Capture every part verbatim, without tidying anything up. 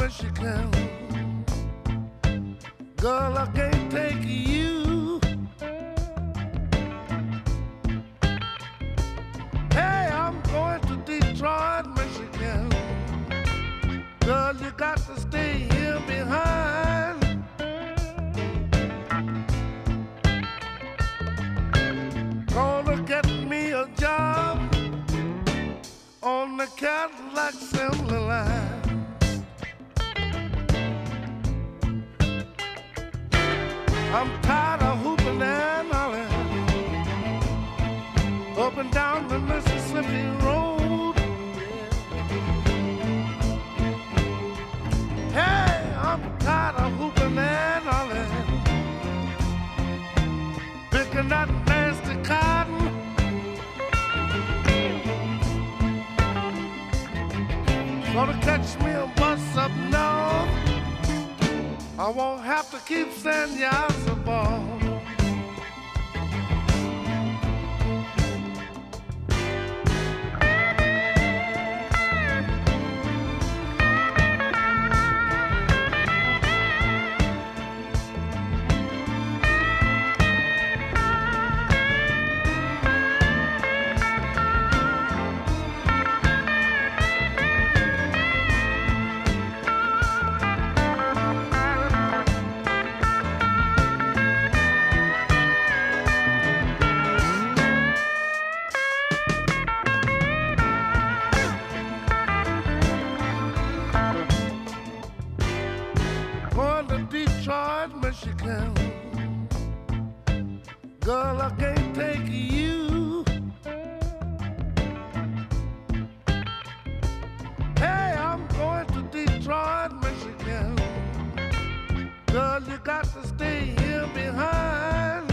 Michigan. Girl, I can't take you. Hey, I'm going to Detroit, Michigan. Girl, you got to stay here behind. Gonna get me a job on the Cadillac assembly line. I'm tired of hooping and hollering up and down the Mississippi Road. Hey, I'm tired of hooping and hollering, picking that nasty cotton. Gonna catch me a bus up north. I won't have to keep saying Yassabal. Going to Detroit, Michigan. Girl, I can't take you. Hey, I'm going to Detroit, Michigan. Girl, you got to stay here behind.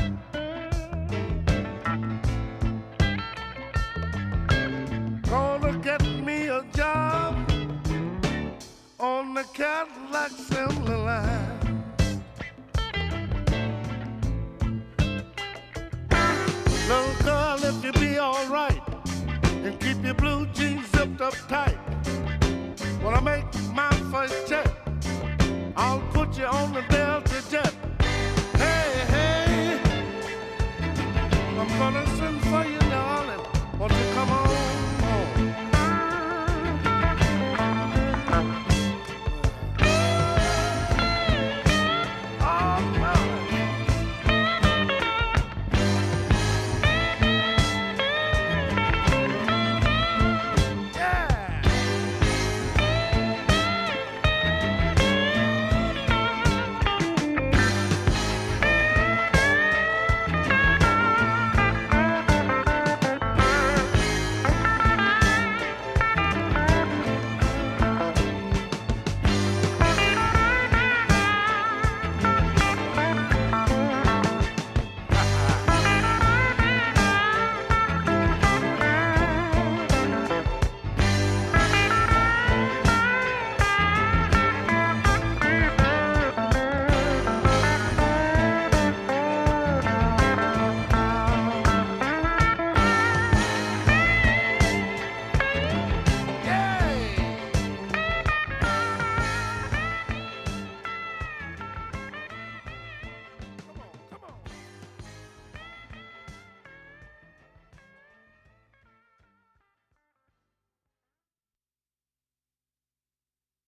Gonna get me a job on the Cadillac assembly line. Little girl, if you be alright and keep your blue jeans zipped up tight, when I make my first check, I'll put you on the Delta jet.